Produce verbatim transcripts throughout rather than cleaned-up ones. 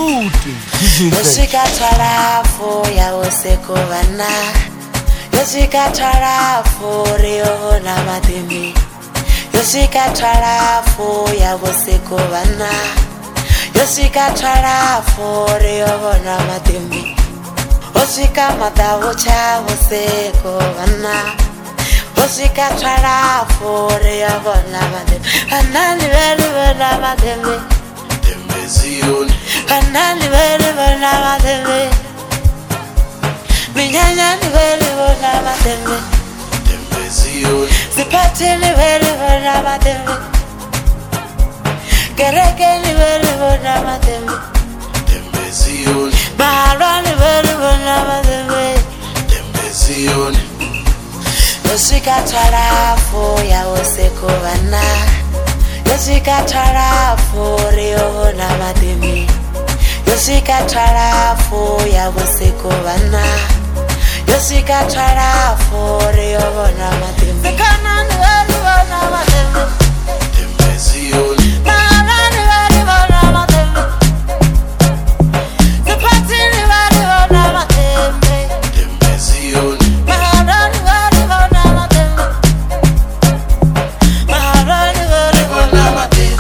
Rudy. Yosika tarafu ya useko vana. Yosika tarafu rio na mademi. Yosika tarafu ya useko vana. Yosika tarafu rio na mademi. Yosika matawo cha useko vana. Yosika tarafu rio na mademi. Anani veri na mademi. Zion, Anani veri na mademi. Minyanya ni veri na mademi. Zion, Sipati ni veri na mademi. Kereke ni veri na mademi. Zion, Mahara ni veri na mademi. Zion, Yosika tarafu ya useko vana. Yosika tarafu rio na mademi. Yosika tarafu ya useko vana. Yosika tarafu rio na mademi. Sekana ni veri na mademi. Zion, Mahara ni veri na mademi. Sipati ni veri na mademi. Zion, Mahara ni veri na mademi. Mahara ni veri na mademi.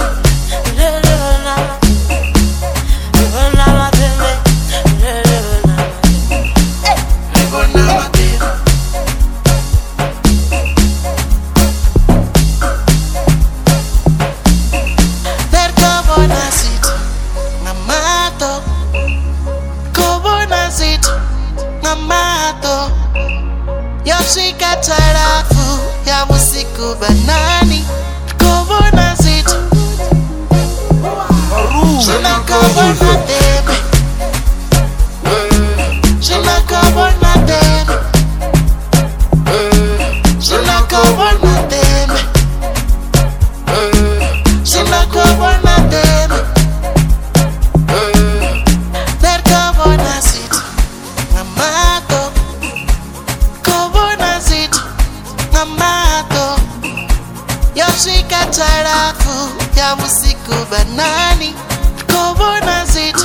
Yoshika tarafu ya usiku banani. Kobona zitu Shina kobona debe. Shina kobona debe. Shina kobona debe. Shina kobona debe. Der kobona zitu Namato. Kobona zitu Namato. Yoshika tarafu ya usiku banani. Kobona zitu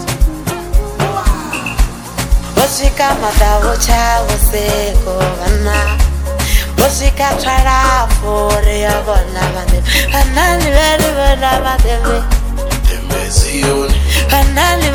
Yosika matawo cha useko vana. Yosika tarafu rio na mademi. Anani veri na mademi. Zion, Anani